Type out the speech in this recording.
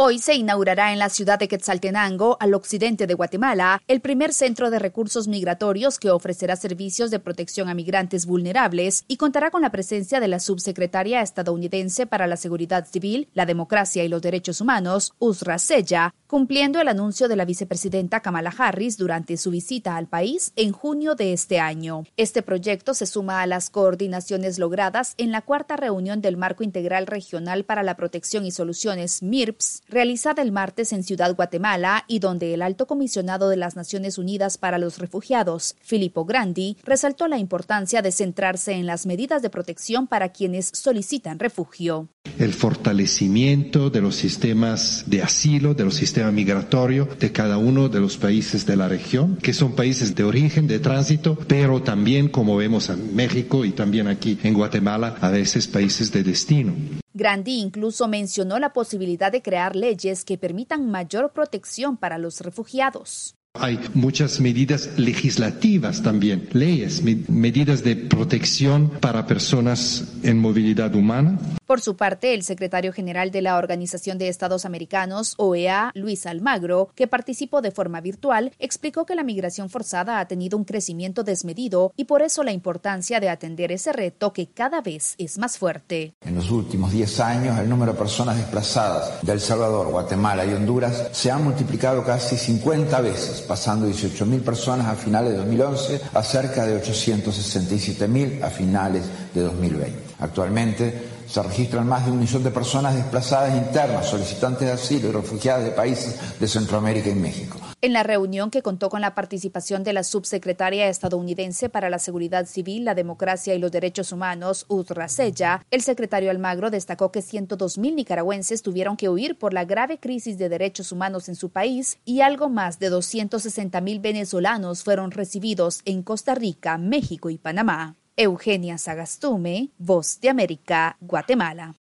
Hoy se inaugurará en la ciudad de Quetzaltenango, al occidente de Guatemala, el primer centro de recursos migratorios que ofrecerá servicios de protección a migrantes vulnerables y contará con la presencia de la subsecretaria estadounidense para la Seguridad Civil, la Democracia y los Derechos Humanos, Uzra Zeya, cumpliendo el anuncio de la vicepresidenta Kamala Harris durante su visita al país en junio de este año. Este proyecto se suma a las coordinaciones logradas en la cuarta reunión del Marco Integral Regional para la Protección y Soluciones MIRPS, realizada el martes en Ciudad Guatemala y donde el Alto Comisionado de las Naciones Unidas para los Refugiados, Filippo Grandi, resaltó la importancia de centrarse en las medidas de protección para quienes solicitan refugio. El fortalecimiento de los sistemas de asilo, de los sistemas migratorios de cada uno de los países de la región, que son países de origen, de tránsito, pero también, como vemos en México y también aquí en Guatemala, a veces países de destino. Grandi incluso mencionó la posibilidad de crear leyes que permitan mayor protección para los refugiados. Hay muchas medidas legislativas también, leyes, medidas de protección para personas en movilidad humana. Por su parte, el secretario general de la Organización de Estados Americanos, OEA, Luis Almagro, que participó de forma virtual, explicó que la migración forzada ha tenido un crecimiento desmedido y por eso la importancia de atender ese reto que cada vez es más fuerte. En los últimos 10 años, el número de personas desplazadas de El Salvador, Guatemala y Honduras se ha multiplicado casi 50 veces, pasando de 18.000 personas a finales de 2011 a cerca de 867.000 a finales de 2020. Actualmente se registran más de 1 millón de personas desplazadas internas, solicitantes de asilo y refugiadas de países de Centroamérica y México. En la reunión, que contó con la participación de la subsecretaria estadounidense para la Seguridad Civil, la Democracia y los Derechos Humanos, Uzra Zeya, el secretario Almagro destacó que 102.000 nicaragüenses tuvieron que huir por la grave crisis de derechos humanos en su país y algo más de 260.000 venezolanos fueron recibidos en Costa Rica, México y Panamá. Eugenia Sagastume, Voz de América, Guatemala.